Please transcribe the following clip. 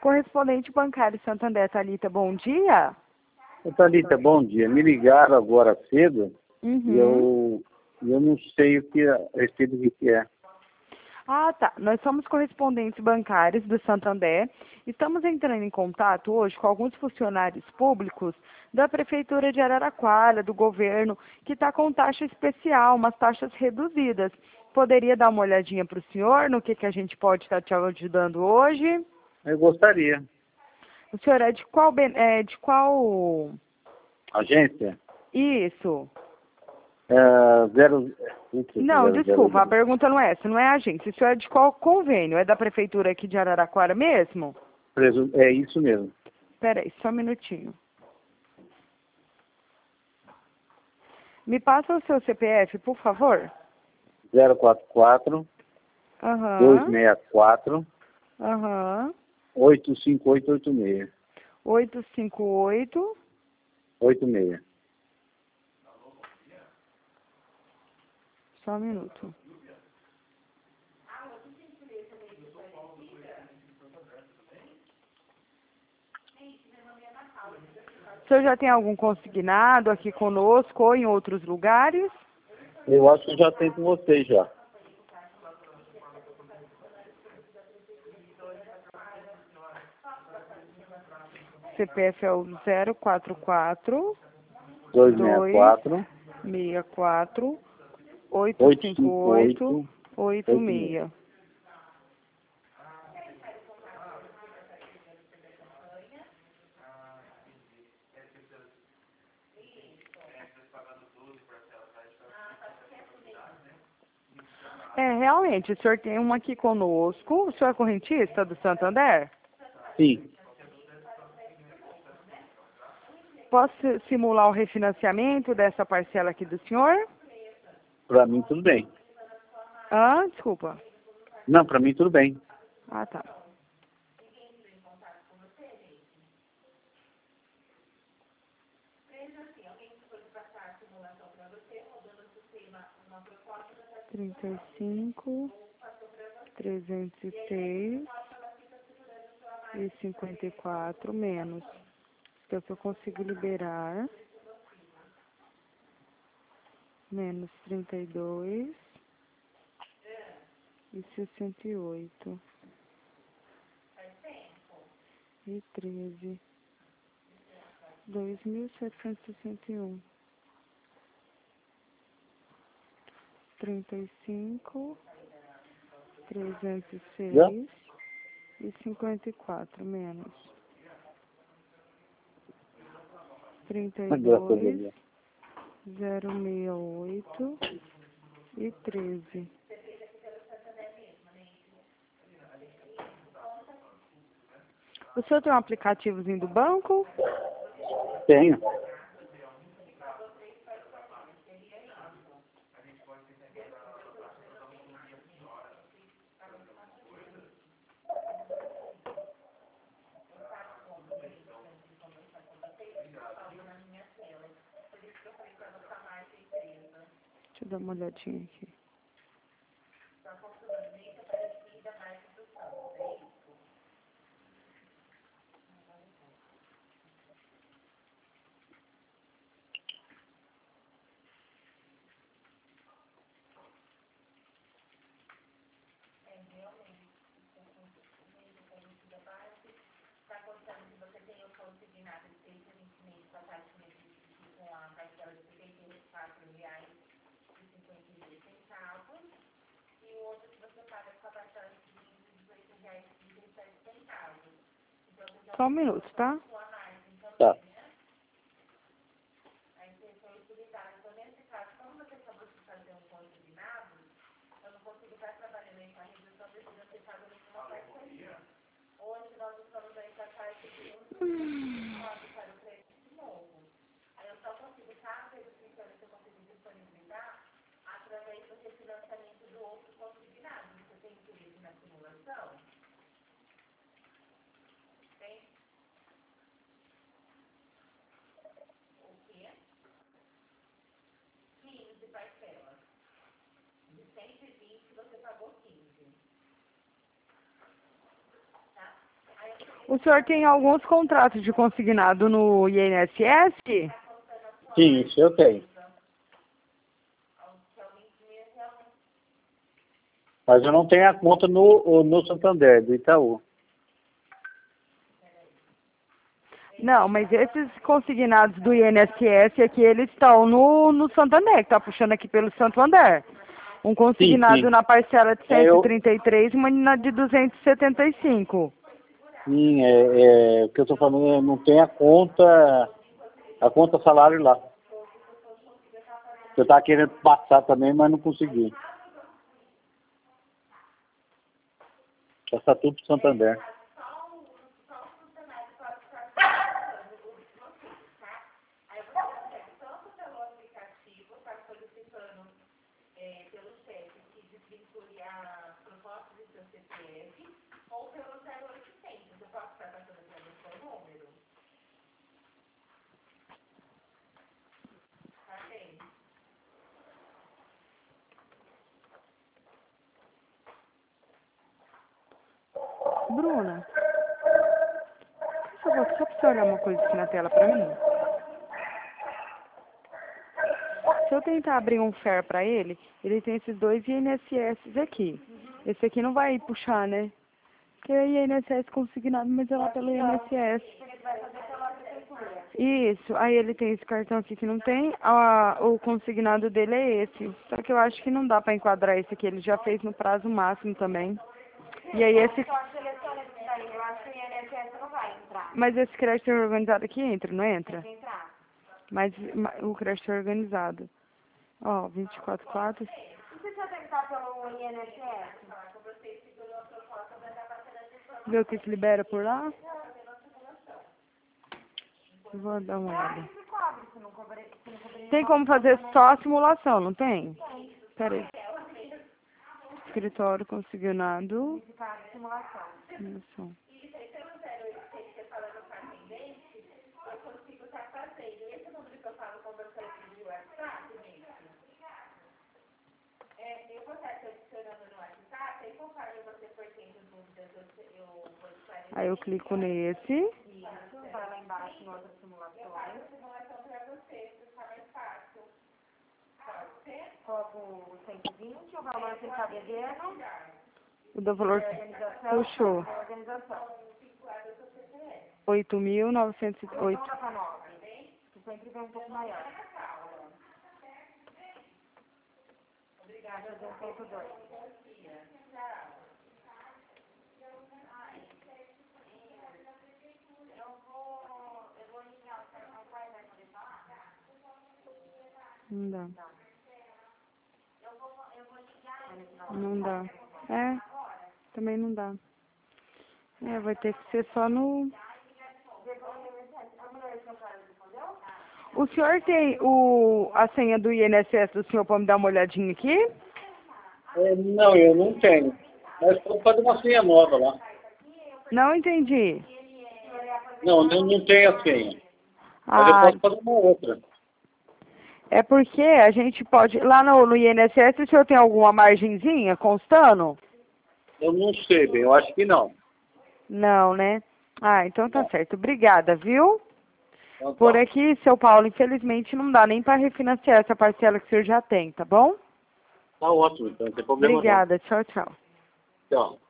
Correspondente bancário Santander, Thalita, bom dia. Ô, Thalita, bom dia. Me ligaram agora cedo e eu não sei o que a respeito do que é. Ah, tá. Nós somos correspondentes bancários do Santander. Estamos entrando em contato hoje com alguns funcionários públicos da Prefeitura de Araraquara, do governo, que está com taxa especial, umas taxas reduzidas. Poderia dar uma olhadinha para o senhor no que a gente pode estar te ajudando hoje? Eu gostaria. O senhor é de qual... Agência? Isso. Zero... Não, zero, desculpa, a zero. pergunta não é essa, não é a agência. O senhor é de qual convênio? É da Prefeitura aqui de Araraquara mesmo? É isso mesmo. Espera aí, só um minutinho. Me passa o seu CPF, por favor. 044 264 85886. 858. 86. Só um minuto. O senhor já tem algum consignado aqui conosco ou em outros lugares? Eu acho que eu já tenho com você já. CPF é o 044 264 264 858 86. Realmente, o senhor tem uma aqui conosco. O senhor é correntista do Santander? Sim. Posso simular o refinanciamento dessa parcela aqui do senhor? Para mim tudo bem. Desculpa. Não, para mim tudo bem. Ah, tá. Trinta e cinco, 306 e 54 menos. Então, se eu consigo liberar, menos 32 e 68 e 13, 2.761, 35, 306 Já? e 54 menos 32, 068 e 13. O senhor tem um aplicativozinho do banco? Tenho. Deixa eu dar uma olhadinha aqui. Só um minuto, tá? Tá. O senhor tem alguns contratos de consignado no INSS? Sim, isso eu tenho. Mas eu não tenho a conta no Santander, do Itaú. Não, mas esses consignados do INSS aqui, eles estão no Santander, que está puxando aqui pelo Santander. Um consignado Sim. na parcela de 133 e uma na de 275. Sim, o que eu estou falando, eu não tenho a conta salário lá. Eu estava querendo passar também, mas não consegui. Já está tudo pro Santander. Bruna, só pra você olhar uma coisa aqui na tela pra mim. Se eu tentar abrir um FAIR pra ele, ele tem esses dois INSS aqui. Esse aqui não vai puxar, né? Porque é INSS consignado, mas é lá pelo INSS. Isso, aí ele tem esse cartão aqui que não tem, o consignado dele é esse. Só que eu acho que não dá pra enquadrar esse aqui, ele já fez no prazo máximo também. E aí esse... Mas esse crédito organizado aqui entra, não entra? Mas o crédito organizado. Ó, 24/4. Você já tentar pelo INSS? Vê o que se libera por lá? Vou dar uma olhada. Tem como fazer só a simulação, não tem? Pera aí. Escritório consignado. Simulação. Aí eu clico nesse. Isso, vai lá embaixo em outras simulações. Coloca o 120, o valor que ele está devendo. O do valor puxou. Organização. 8.908. Volta para 9. Que sempre vem um pouco maior. Obrigada, 2.2. Não dá. Não dá. É, também não dá. É, vai ter que ser só no... O senhor tem a senha do INSS do senhor para me dar uma olhadinha aqui? Não, eu não tenho. Mas pode fazer uma senha nova lá. Não entendi. Não tenho a senha. Mas Ah, eu posso fazer uma outra. é porque a gente pode... Lá no INSS, o senhor tem alguma margenzinha constando? Eu não sei bem, eu acho que não. Não, né? Ah, então tá certo. Obrigada, viu? Então, tá. Por aqui, seu Paulo, infelizmente não dá nem para refinanciar essa parcela que o senhor já tem, tá bom? Tá ótimo, então não tem problema Obrigada. Tchau, tchau. não. Tchau.